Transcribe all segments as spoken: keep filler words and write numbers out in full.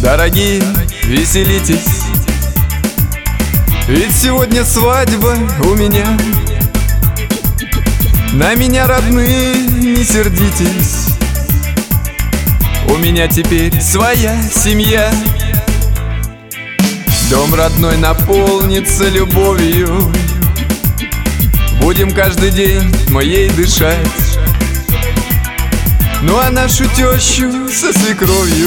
дорогие, веселитесь, ведь сегодня свадьба у меня. На меня, родные, не сердитесь, у меня теперь своя семья. Дом родной наполнится любовью, будем каждый день мы ей дышать. Ну а нашу тещу со свекровью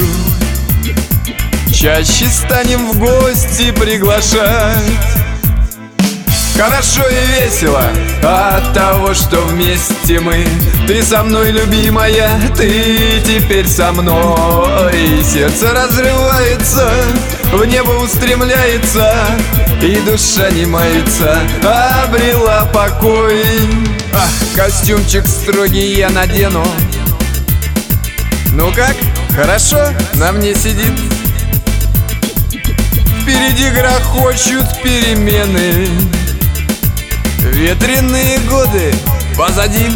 чаще станем в гости приглашать. Хорошо и весело от того, что вместе мы. Ты со мной, любимая, ты теперь со мной. Сердце разрывается, в небо устремляется, и душа не мается, обрела покой. Ах, костюмчик строгий я надену. Ну как, хорошо на мне сидит? Впереди грохочут перемены, ветреные годы позади.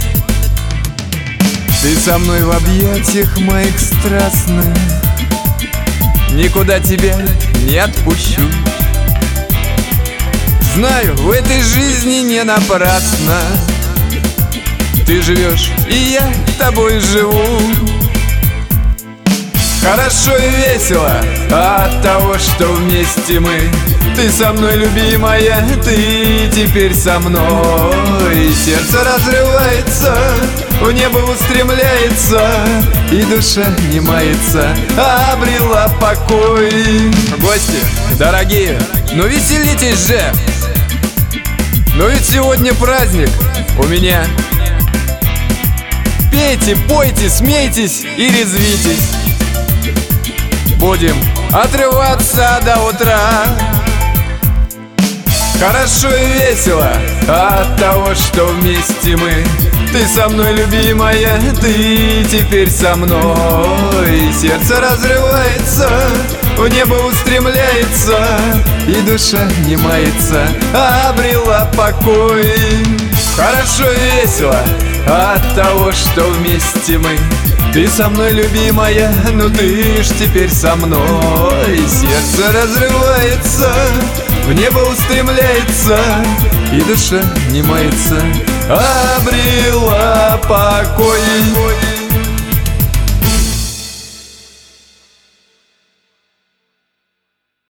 Ты со мной в объятиях моих страстных, никуда тебя не отпущу. Знаю, в этой жизни не напрасно ты живешь, и я тобой живу. Хорошо и весело от того, что вместе мы. Ты со мной, любимая, ты теперь со мной. Сердце разрывается, в небо устремляется, и душа не мается, обрела покой. Гости, дорогие, ну веселитесь же, ну ведь сегодня праздник у меня. Пейте, пойте, смейтесь и резвитесь, будем отрываться до утра. Хорошо и весело от того, что вместе мы. Ты со мной, любимая, ты теперь со мной. Сердце разрывается, в небо устремляется, и душа не мается, обрела покой. Хорошо и весело от того, что вместе мы. Ты со мной, любимая, ну ты ж теперь со мной. Сердце разрывается, в небо устремляется, и душа не мается, обрела покой.